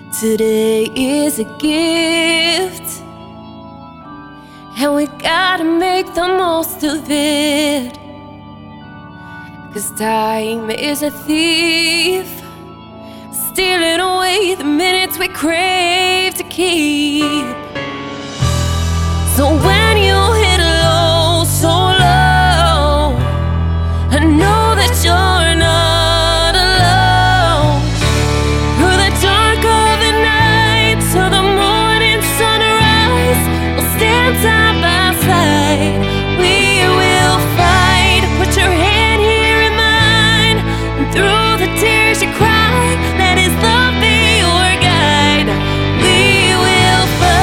Today is a gift, and we gotta make the most of it. 'Cause time is a thief, stealing away the minutes we crave to keep. So when you hit low, so low, I know that you're not alone. Through the dark of the night till the morning sunrise, we'll stand side by side. We will fight. Put your hand here in mine, and through the tears you cry, let His love be your guide. We will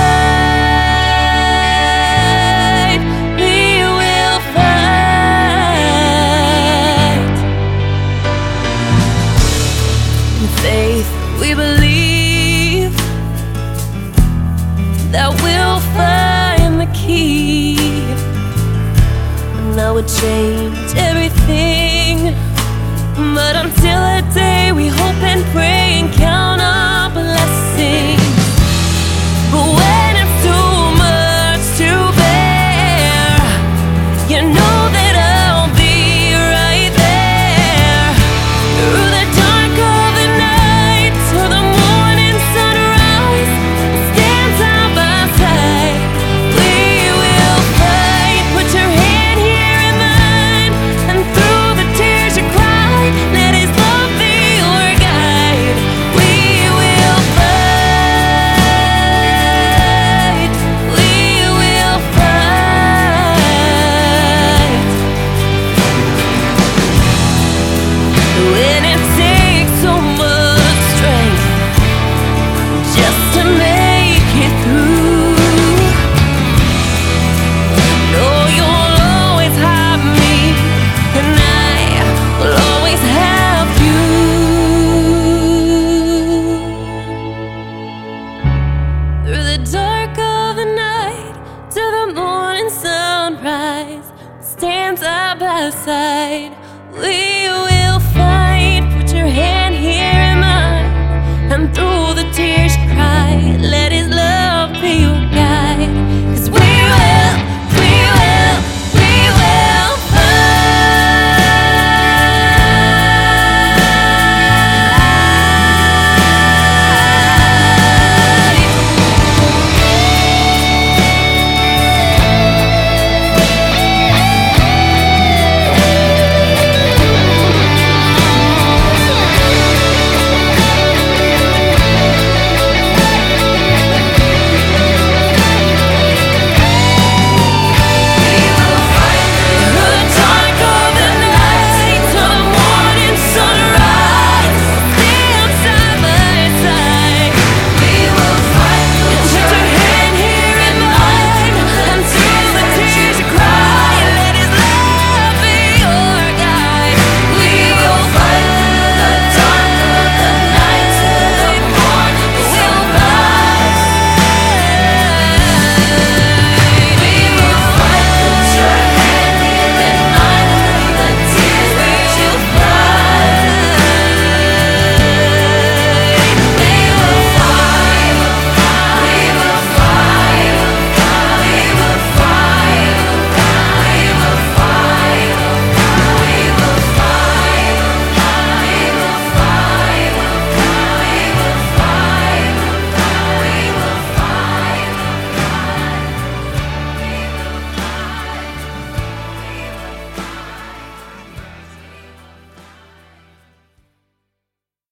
fight. We will fight. In faith we believe that we'll find the key, and that would change everything. But until that day, we hope and pray